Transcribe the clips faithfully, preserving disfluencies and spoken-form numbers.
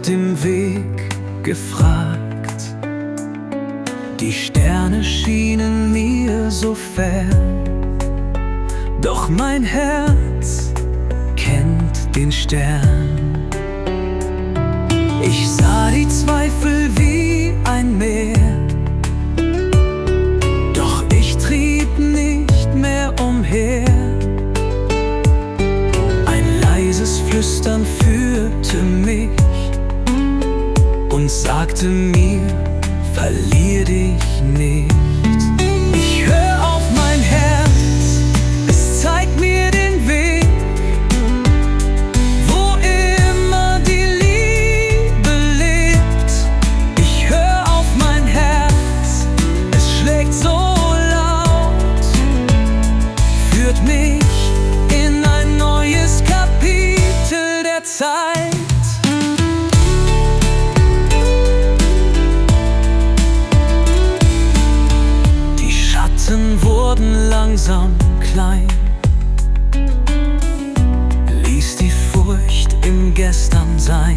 dem Weg gefragt. Die Sterne schienen mir so fern, doch mein Herz kennt den Stern. Ich sah die Zweifel wie ein Meer, doch ich trieb nicht mehr umher. Ein leises Flüstern führte mich und sagte mir: verlier dich nicht. Ich hör auf mein Herz, es zeigt mir den Weg, wo immer die Liebe lebt. Ich hör auf mein Herz, es schlägt so laut, führt mich in ein neues Kapitel der Zeit. Wurden langsam klein, ließ die Furcht im Gestern sein.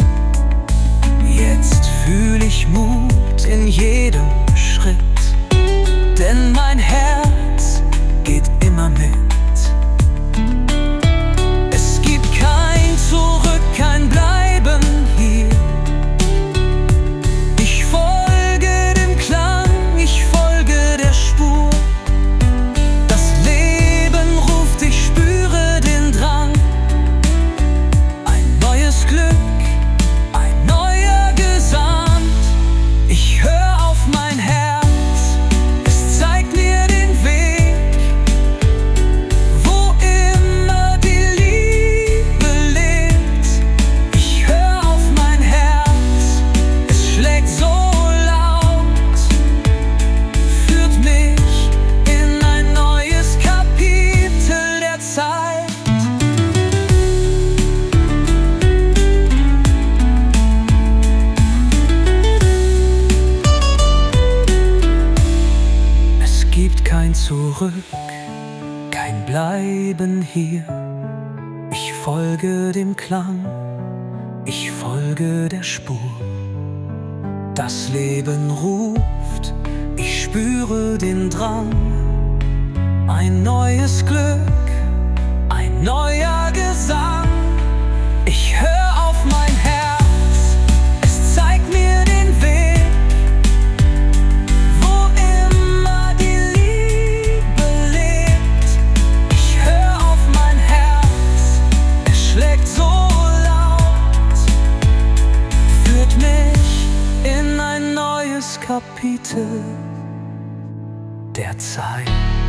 Jetzt fühl ich Mut in jedem Schritt, denn mein Herz geht immer mit. Es gibt kein Zurück, kein Bleiben hier. Ich folge dem Klang, ich folge der Spur. Kein Zurück, kein Bleiben hier. Ich folge dem Klang, ich folge der Spur. Das Leben ruft, ich spüre den Drang. Ein neues Glück, ein neuer Gesang. Ich hör auf mein Herz, es zeigt mir den Weg. Kapitel der Zeit.